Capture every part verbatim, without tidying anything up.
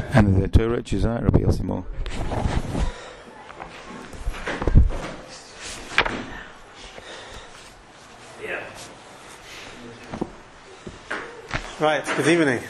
And the Torah Chizah, Rabbi Yossi Mor. Yeah. Right, good evening.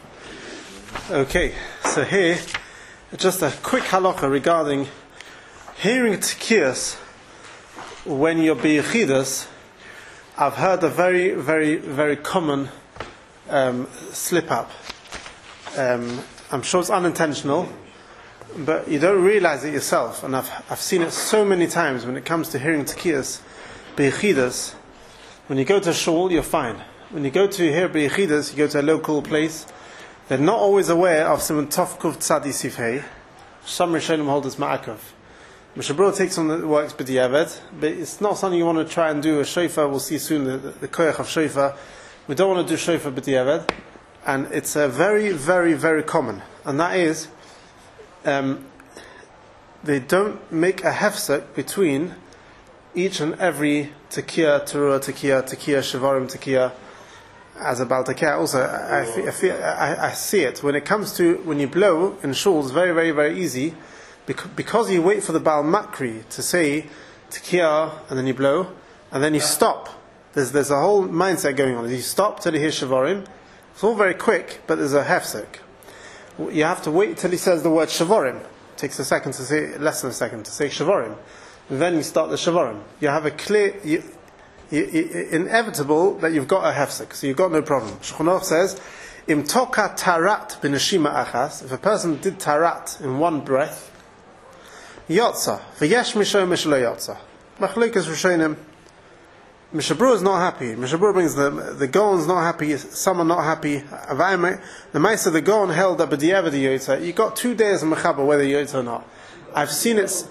Okay, so here, just a quick halacha regarding hearing tkiyas when you're b'yechidus. I've heard a very, very, very common um, slip up. Um, I'm sure it's unintentional, but you don't realize it yourself. And I've I've seen it so many times when it comes to hearing tkiyas b'yechidus. When you go to shul, you're fine. When you go to hear b'yechidus, you go to a local place. They're not always aware of Simon Tov Kuf Tzadi Sifhei. Some Rishonim hold this ma'akav. Mishabro takes on the works b'diavad, but it's not something you want to try and do. A shofar, we'll see soon the, the, the koyach of shofar. We don't want to do shofar b'diavad, and it's a very, very, very common, and that is um, they don't make a hefsek between each and every tekiah, teruah, tekiah, tekiah, shavarim, tekiah. As a Baal Tekiah, also I, I, feel, I, feel, I, I see it when it comes to when you blow in shul. It's very, very, very easy because, because you wait for the Baal Makri to say Tekiah and then you blow and then you stop. There's there's a whole mindset going on. You stop till you hear Shavarim. It's all very quick, but there's a hefsek. You have to wait till he says the word Shavarim. It takes a second to say, less than a second to say Shavarim. And then you start the Shavarim. You have a clear. You, inevitable that you've got a hefsek, so you've got no problem. Shulchan Aruch says, "Im toka tarat b'neshima achas." If a person did tarat in one breath, yotza v'yesh misho mishlo yotza. Machlokes Rishonim. Mishabru is not happy. Mishabru brings the the Gaon's not happy. Some are not happy. The Ma'aser the Gaon held that b'diavad yotza. You got two days of mechaber whether yotza or not. I've seen it.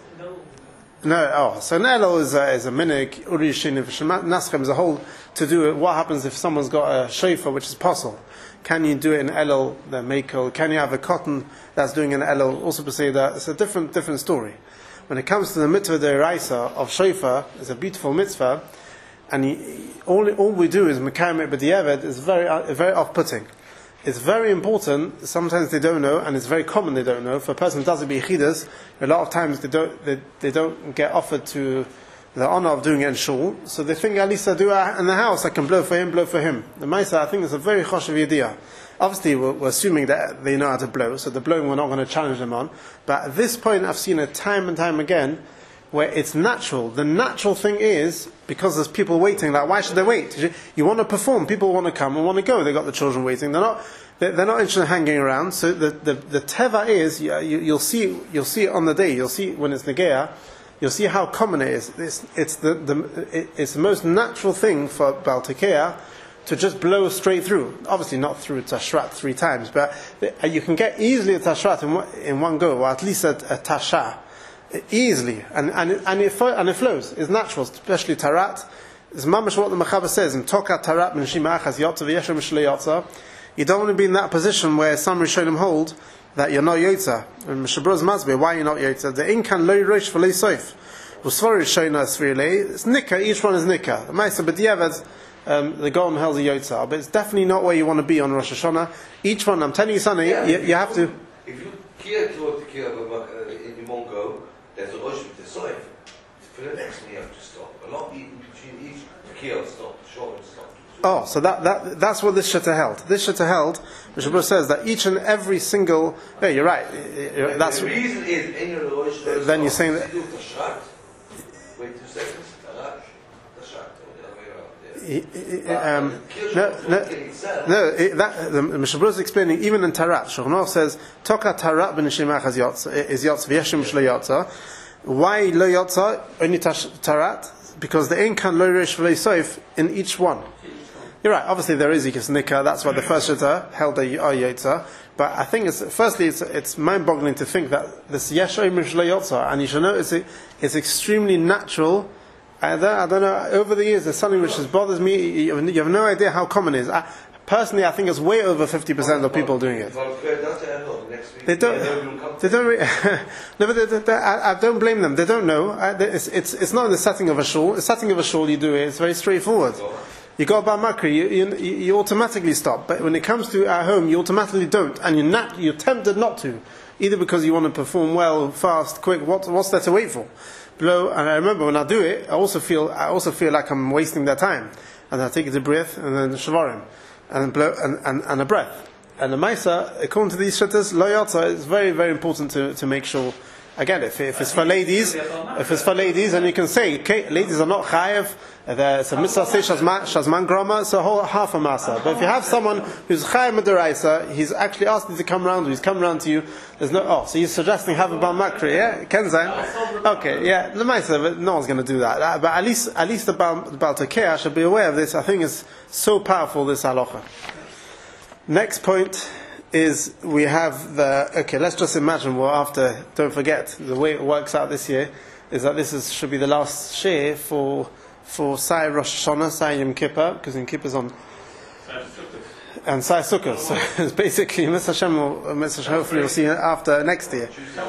No, oh, so Nelo is a, is a minig, Uri Shin, Naschem is a whole to do it. What happens if someone's got a shofar which is possible? Can you do it in Elul, the Mako? Can you have a cotton that's doing an Elul? Also to say that it's a different different story. When it comes to the mitzvah deraisa of shofar, it's a beautiful mitzvah, and he, all all we do is mekayim it b'diavad is very uh, very off-putting. It's very important. Sometimes they don't know, and it's very common they don't know. For a person who does it b'yechidus, a lot of times they don't they, they don't get offered to the honor of doing it in shul. So they think at least I do it in the house. I can blow for him, blow for him. The Ma'aser, I think, is a very choshev idea. Obviously, we're, we're assuming that they know how to blow, so the blowing we're not going to challenge them on. But at this point, I've seen it time and time again where it's natural. The natural thing is, because there's people waiting, like, why should they wait? You want to perform, people want to come and want to go. They've got the children waiting. They're not they're, they're not interested in hanging around. So the, the, the teva is, you, you, you'll see you'll see it on the day, you'll see when it's Negeah, you'll see how common it is. It's, it's, the, the, it, it's the most natural thing for Baal Tekiah to just blow straight through. Obviously not through Tashrat three times, but you can get easily a Tashrat in one, in one go, or at least a, a Tasha. Easily, and and it, and, it, and it flows. It's natural, especially tarat. It's mamash what the Mechaber says. In toka tarat b'neshima achas yotza v'yeshem shlei yotza. You don't want to be in that position where some Rishonim hold that you're not yotza. And Mishabro's masbir, why you're not yotza? The inkan lo yirosh v'lo soif. Usvar Rishonim asvirei. It's nikah. Each one is nikah. The Ma'aser b'diavad, um, the Gaon held a yotza, but it's definitely not where you want to be on Rosh Hashanah. Each one, I'm telling you something. Yeah, you, you have to. If you care to care in one go. There's a rush with the soif. For the next one you have to stop. A lot between each tekiah stop, short and stop. Oh, so that, that that's what this Shittah held. This Shittah held, Mishnah Berurah says that each and every single. Yeah, you're right. The, that's the reason is in your rush. Then you're saying that. Wait two seconds. Um, no, no, no. It, that the Mishnah Berurah is explaining even in tarat. Shulchan Aruch says toka tarat b'neshima achas yotza is yotza v'yeshem shlo yotza. Why lo yotza only tarat? Because the ein kan lo yirosh v'lo soif in each one. You're right. Obviously there is ikas nikah. That's why the first shittah held a yotza. But I think it's firstly it's it's mind-boggling to think that this yesh oim shlo yotza, and you should know it's it's extremely natural. I don't, I don't know, over the years there's something which just bothers me. You have, you have no idea how common it is. I, personally, I think it's way over fifty percent of people doing it. They don't, they don't, re- no, but they, they, they, I, I don't blame them. They don't know. I, they, it's, it's, it's not in the setting of a shul. The setting of a shul, you do it, it's very straightforward. you got Bar Makri, you, you, you automatically stop. But when it comes to at home, you automatically don't, and you're, not, you're tempted not to, either because you want to perform well, fast, quick. What, what's there to wait for? Blow, and I remember when I do it, I also feel I also feel like I'm wasting their time, and I take a deep breath and then shavarim, and blow and, and, and a breath. And the Maisa, according to these shittas, lo yotza, it's very very important to, to make sure. Again, if, if it's for ladies, if it's for ladies, and you can say, okay, ladies are not chayev, it's a mitzvah say shazman, shazman groma, it's a whole half a masa. But if you have someone who's chayev medaraisa, he's actually asked you to come round, he's come round to you, there's no, oh, so you're suggesting have a bar makri, yeah? Kenzan? Okay, yeah, the Maisa, no one's going to do that. But at least, at least the Baal Tokea should be aware of this. I think it's so powerful, this halacha. Next point is we have the, okay, let's just imagine, well, after, don't forget, the way it works out this year is that this is, should be the last share for for Sai Rosh Hashanah, Sai Yom Kippur, because Yom Kippur's on, and Sai Sukkot. So it's basically, Mister Hashem, will, Mister Hashem hopefully we'll see it after next year.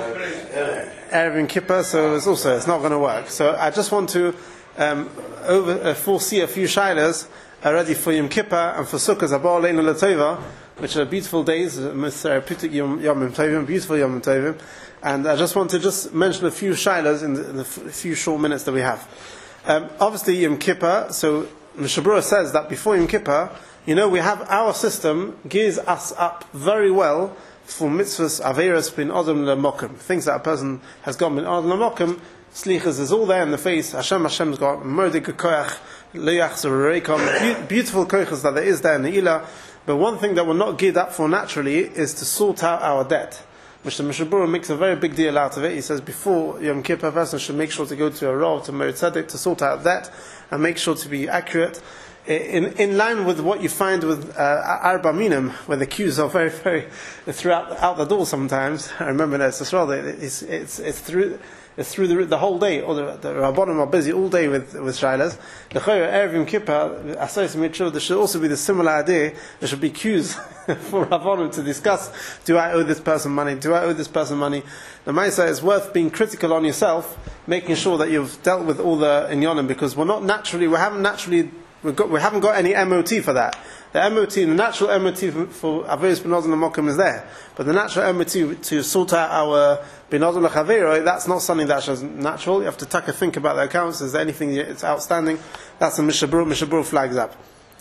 Erev Yom Kippur, so it's also, it's not going to work. So I just want to um, over, uh, foresee a few shilas already for Yom Kippur and for Sukkot, Abba Leinu L'Tova, which are beautiful days, most therapeutic Yom Tovim, beautiful Yom Tovim, and I just want to just mention a few shilas in the, in the f- few short minutes that we have. Um, obviously Yom Kippur, so Mishabura says that before Yom Kippur, you know, we have our system gears us up very well for mitzvahs, averas, bin odom lemokim, things that a person has got bin odom lemokim, slichas is all there in the face, Hashem Hashem's got murdik koyach, leyach zurreikom, beautiful koyachas that there is there in the ilah. But one thing that we're not geared up for naturally is to sort out our debt. Mister Mishabura makes a very big deal out of it. He says before Yom Kippur, a person should make sure to go to a Rav, to Merit Tzedek, to sort out that, and make sure to be accurate. In, in line with what you find with uh, Arba Minim, where the queues are very, very throughout out the door sometimes. I remember that as well. It's, it's, it's through... It's through the, the whole day, or the, the Rabbanim are busy all day with, with Shailas. The Chayr, Erev Yom Kippur, Asayis made sure there should also be the similar idea. There should be queues for Rabbanim to discuss, do I owe this person money, do I owe this person money? The Maisa is worth being critical on yourself, making sure that you've dealt with all the inyonim, because we're not naturally, we haven't naturally, we've got, we haven't got any M O T for that. The M O T, the natural M O T for Averis Benodon and Mokum is there. But the natural M O T to sort out our Benodon and Chavero, that's not something that's natural. You have to take a think about the accounts. Is there anything that's outstanding? That's a Mishabur. Mishabur flags up.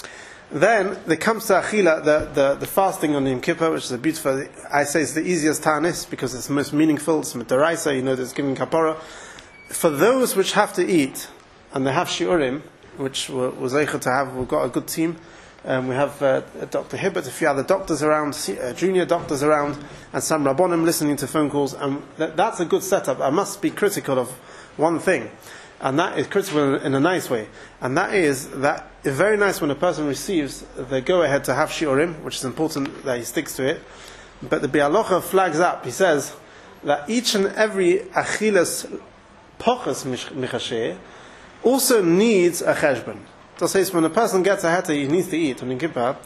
Then there comes to Achila, the, the, the fasting on Yom Kippur, which is a beautiful, I say it's the easiest tanis because it's the most meaningful. It's Mitaraisa, you know, there's giving kapara. For those which have to eat, and they have shiurim, which we're, we're zeicha to have, we've got a good team. Um, we have uh, Doctor Hibbert, a few other doctors around, uh, junior doctors around, and some Rabbonim listening to phone calls, and th- that's a good setup. I must be critical of one thing, and that is critical in, in a nice way, and that is that it's very nice when a person receives the go-ahead to have shiurim, which is important that he sticks to it, but the Bialocha flags up, he says, that each and every achilas pochas michasheh also needs a cheshbon. So says when a person gets a heta, he needs to eat on Yom Kippur.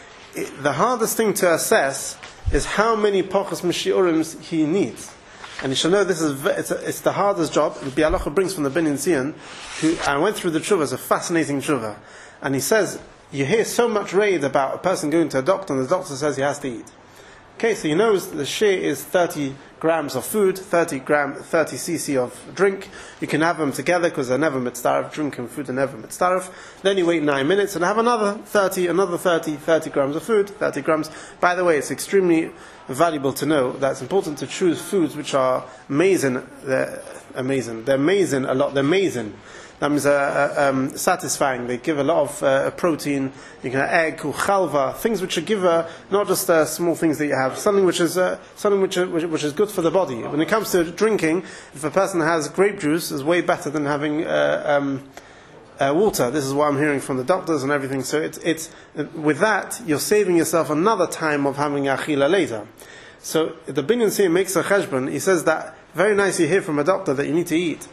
The hardest thing to assess is how many pochas mishiurims he needs, and you should know this is it's, a, it's the hardest job. The Bialocha brings from the Ben Zion, who I went through the tshuva. It's a fascinating tshuva, and he says you hear so much raid about a person going to a doctor, and the doctor says he has to eat. Okay, so he knows the share is thirty grams of food, thirty gram, thirty cc of drink. You can have them together because they're never mitzdaref. Drink and food are never mitzdaref. Then you wait nine minutes and have another thirty, another thirty, thirty grams of food, thirty grams. By the way, it's extremely valuable to know that it's important to choose foods which are amazing. They're amazing. They're amazing a lot. They're amazing. That means uh, uh, um, satisfying. They give a lot of uh, protein. You can have egg or chalva, things which give uh, not just uh, small things that you have, something which is uh, something which, uh, which which is good for the body. When it comes to drinking, if a person has grape juice, it's way better than having uh, um, uh, water. This is what I'm hearing from the doctors and everything. So it's it's with that you're saving yourself another time of having achila later. So the Binyan Siyah makes a cheshbon. He says that very nice you hear from a doctor that you need to eat.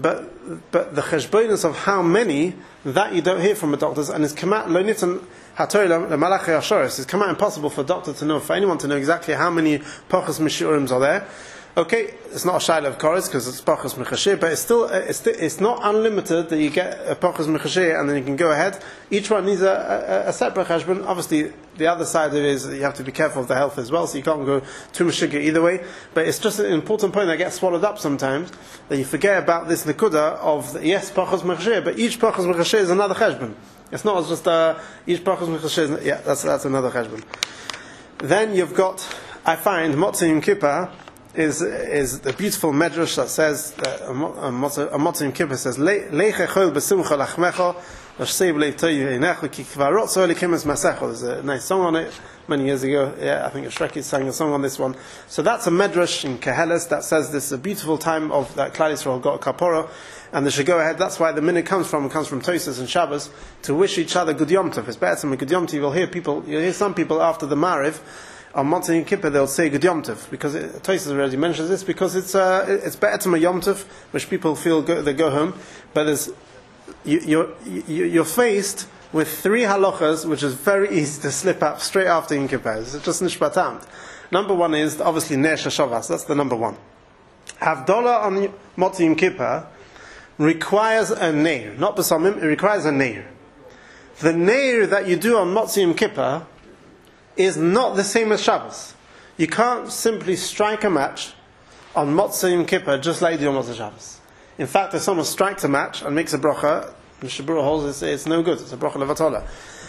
But but the cheshbonis of how many that you don't hear from a doctor, and it's come out lo nitan hatoyla the malachi ashoris. It's come out impossible for a doctor to know, for anyone to know exactly how many pochas mishiurims are there. Okay, it's not a shayla of chorus because it's pachas mechashir, but it's still it's, it's not unlimited that you get a pachas mechashir and then you can go ahead. Each one needs a, a, a separate cheshbon. Obviously, the other side of it is that you have to be careful of the health as well, so you can't go too mashigah either way. But it's just an important point that gets swallowed up sometimes, that you forget about this nekuda of the, yes, pachas mechashir, but each pachas mechashir is another cheshbon. It's not just uh, each pachas mechashir. Yeah, that's that's another cheshbon. Then you've got, I find Motzei Yom Kippur is is the beautiful medrash that says that a Motzei Yom Kippur says Leicha chol b'simcha lachmecha v'shtei b'leiv toiv einecha ki kvarot zo'elikim es masecha. There's a nice song on it many years ago. Yeah, I think Shreki sang a song on this one. So that's a medrash in Keheles that says this is a beautiful time of that Klal Yisrael got a kapora, and they should go ahead. That's why the minute comes from it comes from Tosas and Shabbos to wish each other good Yom Tov. It's better than a good Yom Tov. You'll hear people, you'll hear some people after the Mariv on Motzei Yom Kippur they'll say good Yom Tov because Tosas already mentions this because it's uh, it's better to a Yom Tov which people feel go, they go home, but there's you, you're you, you're faced with three halachas which is very easy to slip up straight after Yom Kippur. It's just nishbatam. Number one is obviously Ner Shavas. That's the number one. Havdalah on Motzei Yom Kippur requires a Neir, not B'samim. It requires a Neir. The Neir that you do on Motzei Yom Kippur is not the same as Shabbos. You can't simply strike a match on Motzei Yom Kippur just like you do on Motzei Shabbos. In fact, if someone strikes a match and makes a bracha, the Shabura holds it's, it's no good. It's a bracha levatola.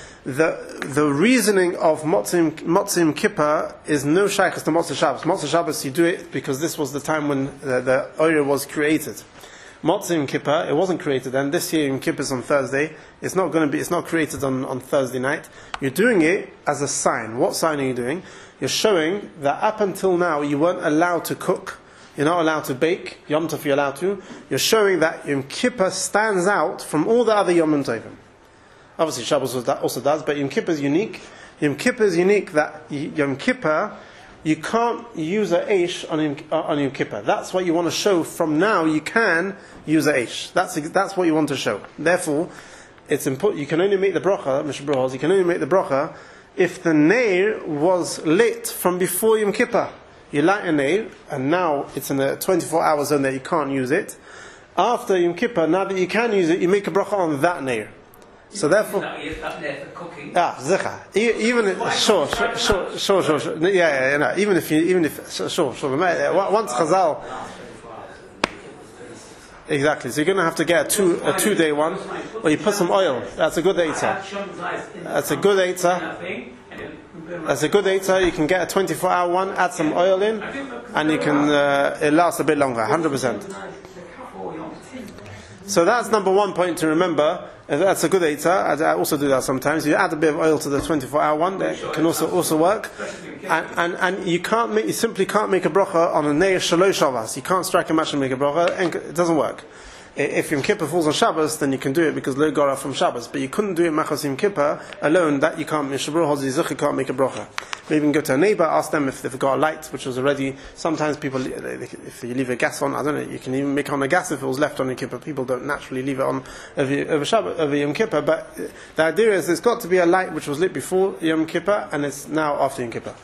The the reasoning of Motzei Motzei Yom Kippur is no shaykhs to Motzei Shabbos. Motzei Shabbos you do it because this was the time when the, the Oyer was created. Motzei Yom Kippur, it wasn't created then. This year Yom Kippur is on Thursday. It's not going to be. It's not created on, on Thursday night. You're doing it as a sign. What sign are you doing? You're showing that up until now you weren't allowed to cook. You're not allowed to bake. Yom Tov you're allowed to. You're showing that Yom Kippur stands out from all the other Yom Tovim. Obviously Shabbos also does, but Yom Kippur is unique. Yom Kippur is unique that Yom Kippur you can't use a eish on Yom, on Yom Kippur. That's what you want to show. From now, you can use a eish. That's that's what you want to show. Therefore, it's important. You can only make the bracha, Mishnah Berurah. You can only make the bracha if the neir was lit from before Yom Kippur. You light a neir, and now it's in a twenty-four hour zone that you can't use it. After Yom Kippur, now that you can use it, you make a bracha on that neir. So therefore, ah, zicha. Even if, sure, sure, sure, sure, sure, sure. Yeah, yeah, yeah. No. Even if you, even if, sure, sure. Once Chazal, exactly. So you're going to have to get a two, a two day one, or you put some oil. That's a good eitzah. That's a good eitzah. That's a good eitzah. You can get a twenty-four hour one. Add some oil in, and you can. Uh, it lasts a bit longer, one hundred percent. So that's number one point to remember. That's a good eitzah. I also do that sometimes. You add a bit of oil to the twenty-four hour one. That can also also work. And and, and you can't make, you simply can't make a bracha on a neir shalosh shavas. You can't strike a match and make a bracha. And it doesn't work. If Yom Kippur falls on Shabbos, then you can do it because lo gara from Shabbos. But you couldn't do it machos Yom Kippur alone. That you can't. Mishnah Berurah holds you can't make a bracha. Maybe you can go to a neighbor, ask them if they've got a light, which was already. Sometimes people, if you leave a gas on, I don't know. You can even make on a gas if it was left on Yom Kippur. People don't naturally leave it on over, over Shabbos, over Yom Kippur. But the idea is there's got to be a light which was lit before Yom Kippur and it's now after Yom Kippur.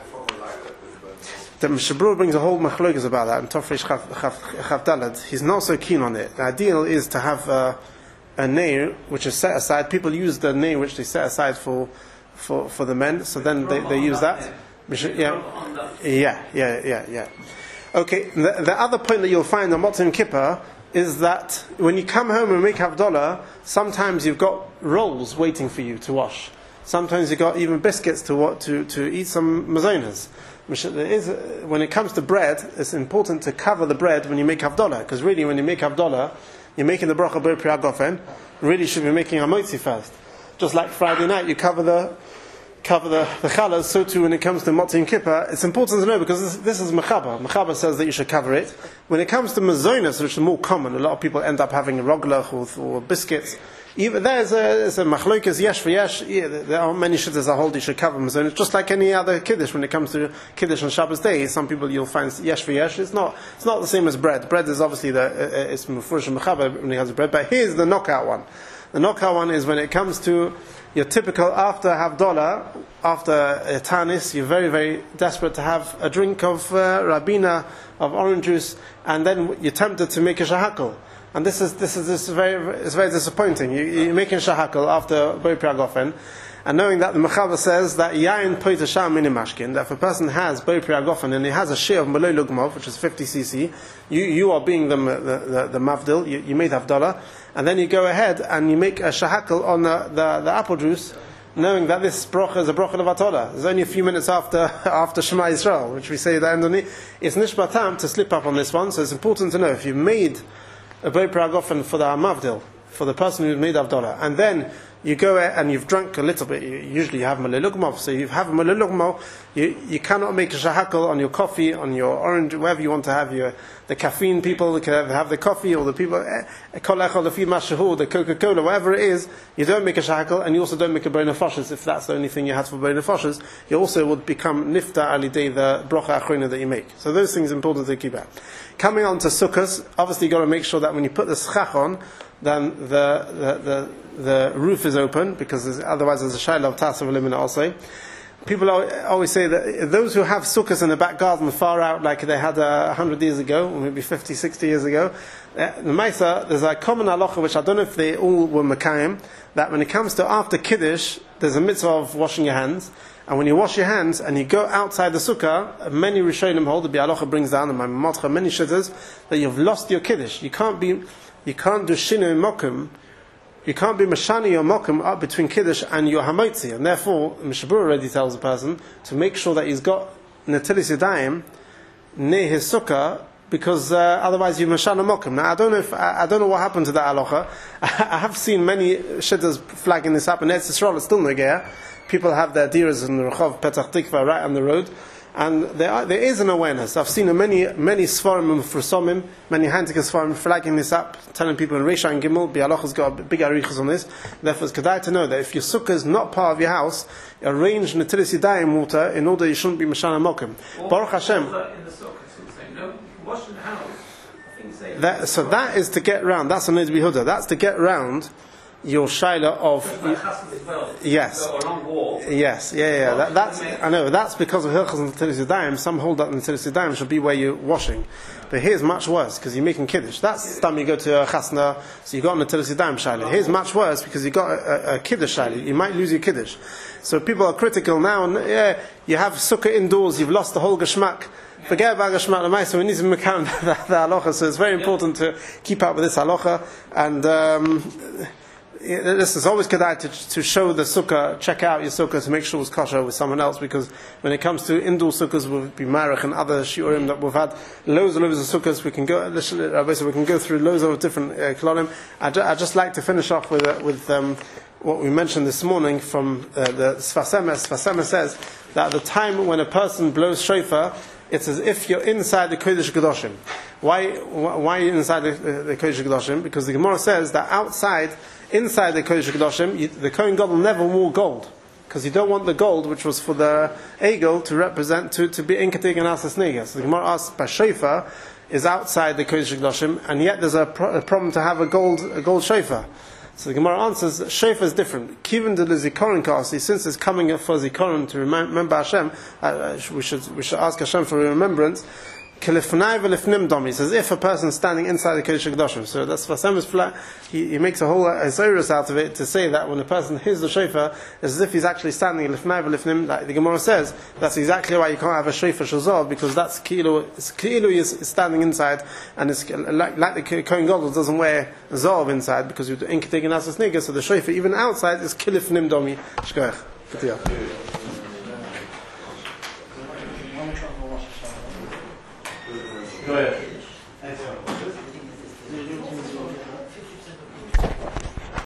The Mishnah Berurah brings a whole machlokas about that, and Tofresh Chav Dalad. He's not so keen on it. The ideal is to have uh, a neir which is set aside. People use the neir which they set aside for for, for the men, so then they, they use that. Yeah, yeah, yeah, yeah, yeah. Okay, the, the other point that you'll find on Motzei Yom Kippur is that when you come home and make Havdalah, sometimes you've got rolls waiting for you to wash. Sometimes you've got even biscuits to to to eat some mazonas. There is, when it comes to bread, it's important to cover the bread when you make Havdalah, because really when you make Havdalah, you're making the bracha Bo Pri Hagofen, really should be making Hamotzi first. Just like Friday night, you cover the cover the, the chalas, so too when it comes to Motzei Yom Kippur, it's important to know because this, this is Mechaber. Mechaber says that you should cover it. When it comes to mazonas, which is more common, a lot of people end up having roglach or, or biscuits. Even there's a, a machlokas yesh for yesh. Yeah, there are many shittas that hold you should cover mazonas, just like any other kiddush. When it comes to kiddush on Shabbos day, some people you'll find yesh for yesh. It's not it's not the same as bread. Bread is obviously the uh, it's mufurish and mechaber when he has bread. But here's the knockout one. The knockout one is when it comes to You're typical after Havdalah, after uh, Tanis, you're very, very desperate to have a drink of uh, Rabina, of orange juice, and then you're tempted to make a shahakal. And this is this is this is very it's very disappointing. You, you're making shahakal after Boi Priagofen, and knowing that the Mechaber says that yain poita sham minimashkin, that if a person has Boi Priagofen and he has a share of Malay Lugmov, which is fifty cc, you you are being the the, the, the mavdil, you, you made Havdalah, and then you go ahead and you make a shahakal on the, the, the apple juice, knowing that this bracha is a bracha of Atola. It's only a few minutes after after Shema Yisrael, which we say at the end of the it's nishbatam to slip up on this one. So it's important to know if you've made a Boi Priagofen for the Mavdil, for the person who made Havdalah, and then you go and you've drunk a little bit. You, usually you have Malay Lugmov, so you have Malay Lugmov. You you cannot make a shahakal on your coffee, on your orange, wherever you want to have your the caffeine. People can have the coffee, or the people the Coca-Cola, whatever it is. You don't make a shahakal, and you also don't make a Boi Nefashos. If that's the only thing you have for Boi Nefashos, you also would become nifta alidei the bracha achrona that you make. So those things are important to keep out. Coming on to Sukkos, obviously you've got to make sure that when you put the schach on, then the the, the the roof is open, because there's, otherwise there's a shayla of tasav elimina also. People always say that those who have sukkahs in the back garden far out, like they had a uh, hundred years ago, or maybe fifty, sixty years ago, uh, the Maisa, there's a common halacha, which I don't know if they all were Makayim, that when it comes to after Kiddush, there's a mitzvah of washing your hands. And when you wash your hands and you go outside the sukkah, many Rishonim hold, the Bialocha brings down, and my Matcha, many shitters, that you've lost your Kiddush. You can't be, you can't do Shinu Mokum, you can't be Mashani or Mokum up between Kiddush and your Hamotzi. And therefore, Mishabur already tells the person to make sure that he's got Natilis Yadayim near his sukkah, because uh, otherwise you Mashana Mokum. Now, I don't know if, I, I don't know what happened to that halacha. I have seen many shitters flagging this up, and Eretz Yisrael is still Negea. People have their diras in the Rechov Petach Tikva right on the road, and there, are, there is an awareness. I've seen many many Sfarim and Frusomim, many Hantika Sfarim flagging this up, telling people in Reisha and Gimel, Bialocha's got a big arichas on this. Therefore, it's kedai to know that if your sukkah is not part of your house, arrange Natilis Yadayim water in order you shouldn't be Mashana Mokim. Baruch Hashem. In the sukkah, so say, no, you can wash in the house. I think say That, so that is to get round. That's a Nid Bihuda. That's to get round your shaila of well. yes, so a long wall. yes, yeah, yeah. That, that's I know that's because of hilchos and natilis yadayim. Some hold that natilis yadayim should be where you're washing, but here's much worse because you're making kiddush. That's the time you go to a chasna, so you got natilis yadayim shaila. Here's much worse because you got a, a, a kiddush shaila. You might lose your kiddush. So people are critical now. And yeah, you have sukkah indoors. You've lost the whole geshmak. Forget about Geshmak L'maisa. We need to make the, the halacha. So it's very important to keep up with this halacha. And um, this is always kedai to, to show the sukkah, check out your sukkah to make sure it's kosher with someone else, because when it comes to indoor sukkahs, we'll be marich and other shiurim that we've had loads and loads of sukkahs. We can go, we can go through loads of different uh, klolim. I ju- I'd just like to finish off with uh, with um, what we mentioned this morning from uh, the Sfas Emes. Sfas Emes says that at the time when a person blows shofar, it's as if you're inside the Kodesh Kedoshim. Why? Why inside the, the Kodesh Kedoshim? Because the Gemara says that outside, inside the Kodesh Kedoshim, you, the Kohen Gadol never wore gold, because you don't want the gold, which was for the Egel, to represent to to be inkatig and asas negas. So the Gemara asks, by shofar is outside the Kodesh Kedoshim, and yet there's a, pro- a problem to have a gold a gold shofar. So the Gemara answers that shofar is different. Kiven de zikaron kasi, since it's coming for zikaron to remember Hashem, uh, we should we should ask Hashem for remembrance. Kilifnai v'lifnim domi. Says if a person standing inside the Kodesh HaKadoshim. So that's Sfas Emes flat. He, he makes a whole Azoros out of it to say that when a person hears the shofar, it's as if he's actually standing Lifnai v'lifnim. Like the Gemara says, that's exactly why you can't have a shofar shazov, because that's kilu. Kilu is standing inside, and it's like, like the Kohen Gadol doesn't wear zov inside because you're inketig and asas nigga. So the shofar even outside is kilifnim domi. Shkoyach. Go ahead.